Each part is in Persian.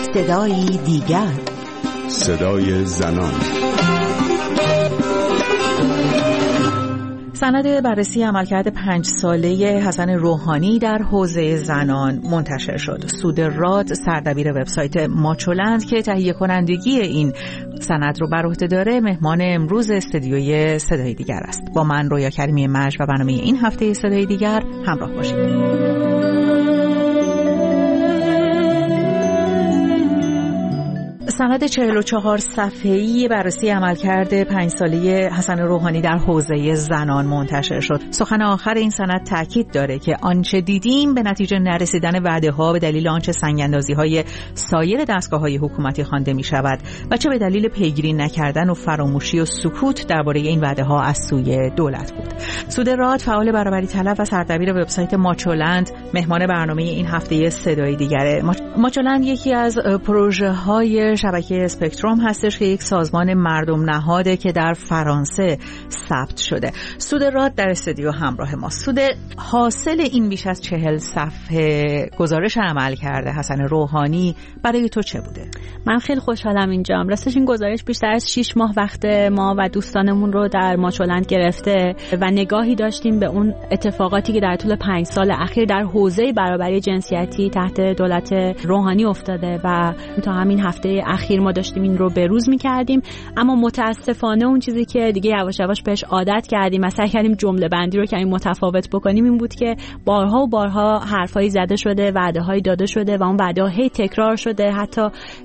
صدایی دیگر، صدای زنان. سند بررسی عملکرد 5 ساله حسن روحانی در حوزه زنان منتشر شد. سودراد سردبیر وبسایت ماچولند که تهیه کنندگی این سند رو بر عهده داره مهمان امروز استودیوی صدای دیگر است. با من رویا کریمی مجد و برنامه این هفته صدای دیگر همراه باشید. سند 44 صفحه‌ای بررسی عملکرد 5 ساله حسن روحانی در حوزه زنان منتشر شد. سخن آخر این سند تاکید داره که آنچه دیدیم به نتیجه نرسیدن وعده‌ها به دلیل آنچه سنگ‌اندازی‌های سایر دستگاه‌های حکومتی خوانده می‌شود و چه به دلیل پیگیری نکردن و فراموشی و سکوت درباره این وعده‌ها از سوی دولت بود. سودراد فعال برابری طلب و سردبیر وبسایت ماچولند مهمان برنامه این هفته صدای دیگره. ماچولند یکی از پروژه‌های شبکه اسپکتروم هستش که یک سازمان مردم نهاده که در فرانسه ثبت شده. سودراد در استودیو همراه ما. حاصل این بیش از 40 صفحه گزارش عمل کرده حسن روحانی برای تو چه بوده؟ من خیلی خوشحالم اینجام. راستش این گزارش بیشتر از 6 ماه وقت ما و دوستانمون رو در ماچولند گرفته و نگاهی داشتیم به اون اتفاقاتی که در طول 5 سال اخیر در حوزه برابری جنسیتی تحت دولت روحانی افتاده و تا همین هفته اخیر ما داشتیم این رو بروز می‌کردیم، اما متاسفانه اون چیزی که دیگه یواش یواش بهش عادت کردیم و سعی کردیم جمله بندی رو که این متفاوت بکنیم این بود که بارها و بارها حرفایی زده شده، وعده‌هایی داده شده و اون وعده‌ها هی تکرار شده، حتی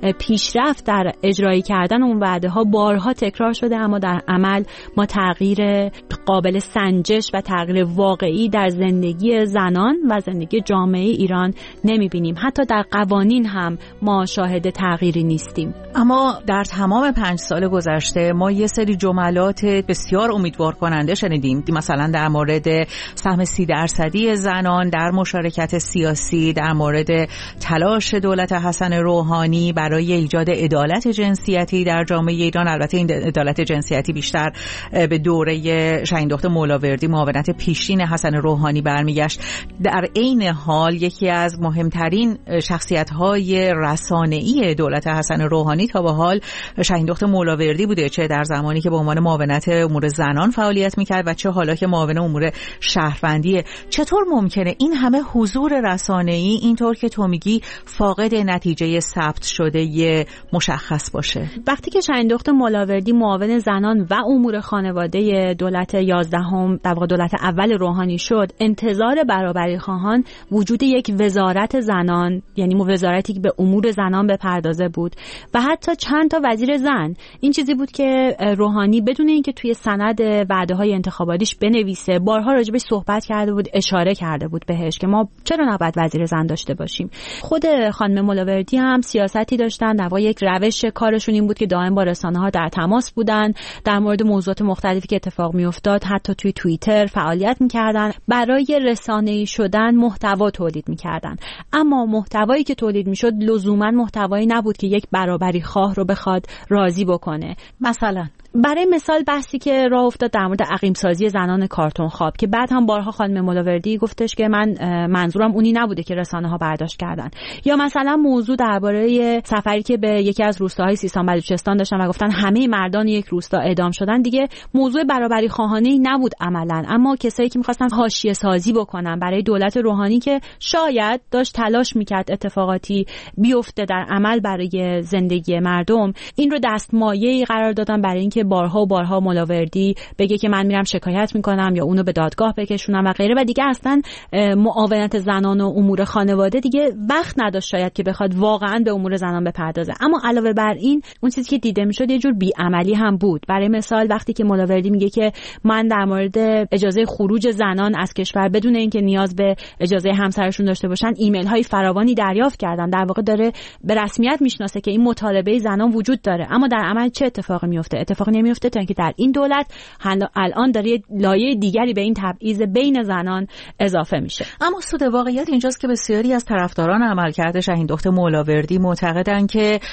پیشرفت در اجرایی کردن اون وعده‌ها بارها تکرار شده، اما در عمل ما تغییر قابل سنجش و تغییر واقعی در زندگی زنان و زندگی جامعه ایران نمی‌بینیم. حتی در قوانین هم ما شاهد تغییری نیستیم. اما در تمام 5 سال گذشته ما یه سری جملات بسیار امیدوار کننده شنیدیم، مثلا در مورد سهم 30% زنان در مشارکت سیاسی، در مورد تلاش دولت حسن روحانی برای ایجاد عدالت جنسیتی در جامعه ایران. البته این عدالت جنسیتی بیشتر به دوره شهین دختر مولاوردی معاونت پیشین حسن روحانی برمیگشت. در عین حال یکی از مهمترین شخصیت‌های رسانه‌ای دولت حسن روحانی تا به حال شهین دختر مولاوردی بوده، چه در زمانی که به عنوان معاونت امور زنان فعالیت میکرد و چه حالا که معاون امور شهروندیه. چطور ممکنه این همه حضور رسانه‌ای اینطور که تو میگی فاقد نتیجه ثبت شده مشخص باشه؟ وقتی که شهین دختر مولاوردی معاون زنان و امور خانواده دولت 11 در واقع دولت اول روحانی شد، انتظار برابری خواهان وجود یک وزارت زنان، یعنی وزارتی که به امور زنان بپردازه بود و حتی چند تا وزیر زن. این چیزی بود که روحانی بدون اینکه توی سند وعده‌های انتخاباتیش بنویسه بارها راجبش صحبت کرده بود، اشاره کرده بود بهش که ما چرا نباید وزیر زن داشته باشیم. خود خانم مولاوردی هم سیاستی داشتن، در واقع یک روش کارشون این بود که دائم با رسانه‌ها در تماس بودن، در مورد موضوعات مختلفی که اتفاق میافتاد حتی توی توییتر فعالیت می‌کردن، برای رسانه‌ای شدن محتوا تولید می‌کردن. اما محتوایی که تولید می‌شد لزوما محتوایی نبود که یک برابری خواه رو بخواد راضی بکنه. مثلا برای مثال بحثی که راه افتاد در مورد عقیم سازی زنان کارتون خواب که بعد هم بارها خانم مولاوردی گفتش که من منظورم اونی نبوده که رسانه ها برداشت کردن. یا مثلا موضوع درباره سفری که به یکی از روستاهای سیستان بلوچستان داشتن و گفتن همه مردان یک روستا اعدام شدن، دیگه موضوع برابری خواهانه‌ای نبود عملاً، اما کسایی که می‌خواستن حاشیه سازی بکنن برای دولت روحانی که شاید داشت تلاش می‌کرد اتفاقاتی بیفته در عمل برای زندگی مردم، این رو دستمایه‌ای قرار دادن برای اینکه بارها و بارها مولاوردی بگه که من میرم شکایت میکنم یا اونو به دادگاه بکشونم و غیره، و دیگه اصلا معاونت زنان و امور خانواده دیگه وقت نداشت شاید که بخواد واقعا به امور زنان بپردازه. اما علاوه بر این اون چیزی که دیده میشد یه جور بی‌عملی هم بود. برای مثال وقتی که مولاوردی میگه که من در مورد اجازه خروج زنان از کشور بدون اینکه نیاز به اجازه همسرشون داشته باشن ایمیل های فراوانی دریافت کردن، در واقع داره به رسمیت میشناسه که این مطالبه زنان وجود داره، اما در عمل چه اتفاقی میفته؟ اتفاقی نمیفته تا اینکه در این دولت الان داره لایه دیگری به این تبعیض بین زنان اضافه میشه. اما سود واقعیت اینجاست که بسیاری از طرفداران عملکرد شهین دختر مولاوردی معتقدن که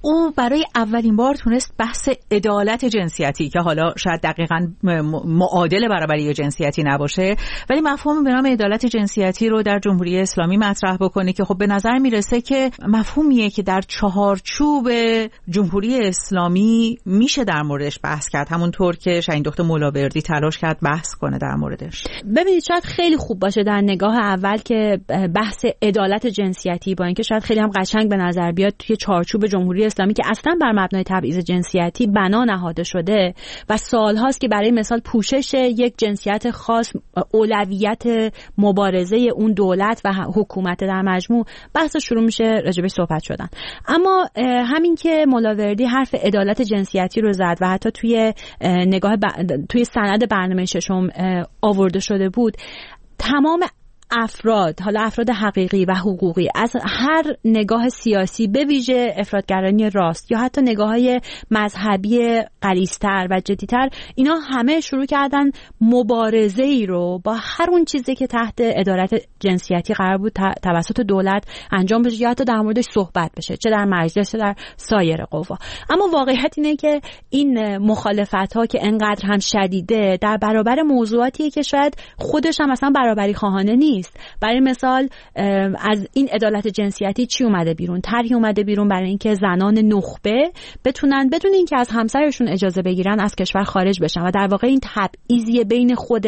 او برای اولین بار تونست بحث عدالت جنسیتی که حالا شاید دقیقاً معادل برابری جنسیتی نباشه، ولی مفهوم به نام عدالت جنسیتی رو در جمهوری اسلامی مطرح بکنه که خب به نظر میرسه که مفهومیه که در چهارچوب جمهوری اسلامی میشه در موردش بحث کرد، همونطور که شاهین دکتر مولاوردی تلاش کرد بحث کنه در موردش. ببینید شاید خیلی خوب باشه در نگاه اول که بحث عدالت جنسیتی با اینکه شاید خیلی هم قشنگ به نظر بیاد توی چارچوب جمهوری اسلامی که اصلا بر مبنای تبعیض جنسیتی بنا نهاده شده و سالهاست که برای مثال پوشش یک جنسیت خاص اولویت مبارزه اون دولت و حکومت در مجموع بحث شروع میشه راجبش صحبت شدن. اما همین که مولاوردی حرف عدالت جنسیتی رو زد و حتی توی توی سند برنامه ششم آورده شده بود، تمام افراد، حالا افراد حقیقی و حقوقی از هر نگاه سیاسی به ویژه افراطگرایی راست یا حتی نگاه‌های مذهبی غلیظ‌تر و جدی‌تر، اینا همه شروع کردن مبارزه‌ای رو با هر اون چیزی که تحت عدالت جنسیتی قرار بود توسط دولت انجام بشه یا حتی در موردش صحبت بشه، چه در مجلس چه در سایر قوا. اما واقعیت اینه که این مخالفت‌ها که انقدر هم شدیده در برابر موضوعاتیه که شاید خودش هم اصلا برابری خواهانه نیست. برای مثال از این عدالت جنسیتی چی اومده بیرون؟ طرحی اومده بیرون برای اینکه زنان نخبه بتونن بدون اینکه از همسرشون اجازه بگیرن از کشور خارج بشن و در واقع این تبعیضی بین خود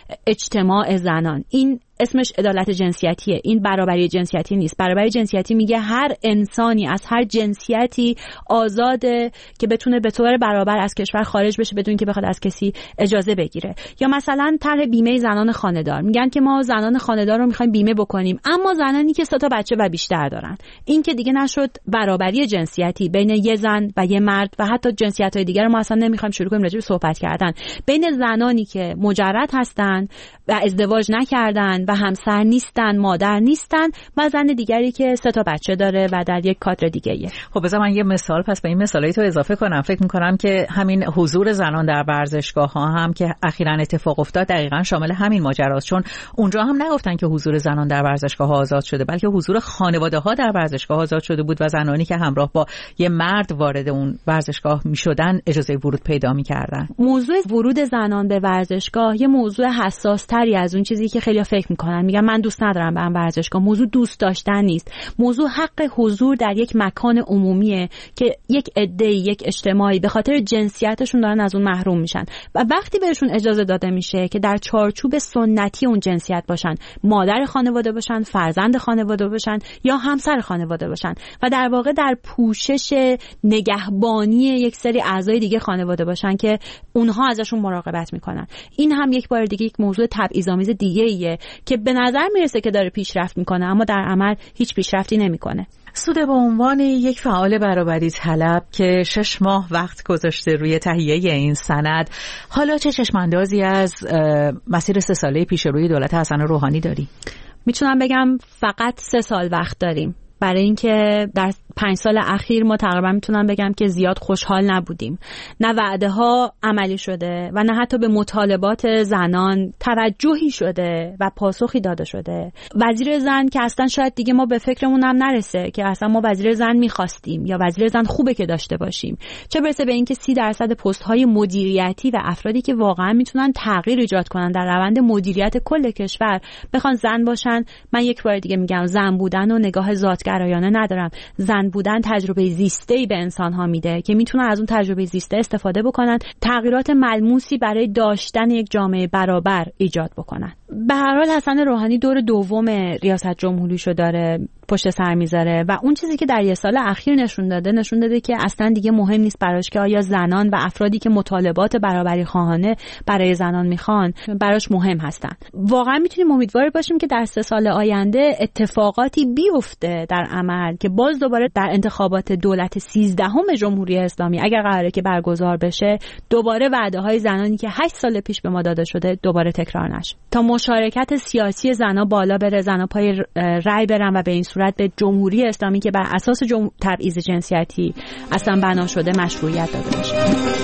اجتماع زنان، این اسمش عدالت جنسیتیه. این برابری جنسیتی نیست. برابری جنسیتی میگه هر انسانی از هر جنسیتی آزاده که بتونه به طور برابر از کشور خارج بشه بدون که بخواد از کسی اجازه بگیره. یا مثلا طرح بیمه زنان خانه‌دار، میگن که ما زنان خانه‌دار رو میخوایم بیمه بکنیم اما زنانی که 3 تا بچه و بیشتر دارن. این که دیگه نشد برابری جنسیتی بین یه زن و یه مرد و حتی جنسیت‌های دیگر رو ما اصلا نمیخوایم شروع کنیم راجع به صحبت کردن. بین زنانی که مجرد هستن و ازدواج نکردن و همسر نیستن، مادر نیستن و زن دیگری که 3 تا بچه داره و در یک کادر دیگه‌ایه. خب بذار من یه مثال پس به این مثالای تو اضافه کنم. فکر می‌کنم که همین حضور زنان در ورزشگاه‌ها هم که اخیراً اتفاق افتاد دقیقاً شامل همین ماجراست، چون اونجا هم نگفتن که حضور زنان در ورزشگاه‌ها آزاد شده، بلکه حضور خانواده‌ها در ورزشگاه آزاد شده بود و زنانی که همراه با یه مرد وارد اون ورزشگاه می‌شدن اجازه ورود پیدا می‌کردن. موضوع ورود زنان به ورزشگاه یه موضوع حساس‌تری از اون چیزی که خیلی‌ها فکر می‌کنن. میگن من دوست ندارم برم ورزشگاه. موضوع دوست داشتن نیست. موضوع حق حضور در یک مکان عمومیه که یک عده، یک اجتماعی به خاطر جنسیتشون دارن از اون محروم میشن و وقتی بهشون اجازه داده میشه که در چارچوب سنتی اون جنسیت باشن، مادر خانواده باشن، فرزند خانواده باشن یا همسر خانواده باشن و در واقع در پوشش نگهبانی یک سری اعضای دیگه خانواده باشن که اونها ازشون مراقبت میکنن، این هم یک بار دیگه یک موضوع تبعیض‌آمیز دیگه‌ایه که به نظر میرسه که داره پیشرفت میکنه اما در عمل هیچ پیشرفتی نمیکنه. سوده به عنوان یک فعال برابری طلب که 6 ماه وقت گذاشته روی تهیه این سند، حالا چه چشماندازی از مسیر 3 ساله پیش روی دولت حسن روحانی داری؟ میتونم بگم فقط 3 سال وقت داریم، برای اینکه در 5 سال اخیر ما تقریبا میتونم بگم که زیاد خوشحال نبودیم. نه وعده ها عملی شده و نه حتی به مطالبات زنان توجهی شده و پاسخی داده شده. وزیر زن که اصلا شاید دیگه ما به فکرمون هم نرسه که اصلا ما وزیر زن میخواستیم یا وزیر زن خوبه که داشته باشیم، چه برسه به اینکه 30% پست های مدیریتی و افرادی که واقعا میتونن تغییر ایجاد کنن در روند مدیریت کل کشور بخوان زن باشن. من یک بار دیگه میگم زن بودن و نگاه ذاتگرایانه ندارم. زن بودن تجربه زیسته‌ای به انسان‌ها میده که میتونن از اون تجربه زیسته استفاده بکنن، تغییرات ملموسی برای داشتن یک جامعه برابر ایجاد بکنن. به هر حال حسن روحانی دور دوم ریاست جمهوریشو داره پشت سر میذاره و اون چیزی که در 1 سال اخیر نشون داده که اصلا دیگه مهم نیست براش که آیا زنان و افرادی که مطالبات برابری خواهانه برای زنان میخوان براش مهم هستن. واقعا میتونیم امیدوار باشیم که در 3 سال آینده اتفاقاتی بیفته در عمل که باز دوباره در انتخابات دولت 13 جمهوری اسلامی اگر قراره که برگزار بشه دوباره وعده های زنانی که 8 سال پیش به ما داده شده دوباره تکرار نشه، تا مشارکت سیاسی زنها بالا بره، زنها پای رأی برن و به این صورت به جمهوری اسلامی که بر اساس تبعیض جنسیتی اصلا بنا شده مشروعیت داده بشه.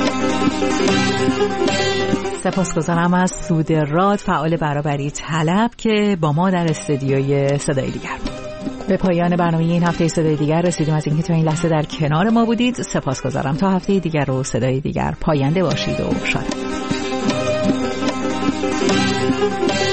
سپاسگزارم از سوده راد، فعال برابری طلب که با ما در استودیوی صدای دیگر بود. به پایان برنامه این هفته صدای دیگر رسیدیم. از اینکه تا این لحظه در کنار ما بودید سپاسگزارم. تا هفته دیگر و صدای دیگر پاینده باشید و شاد.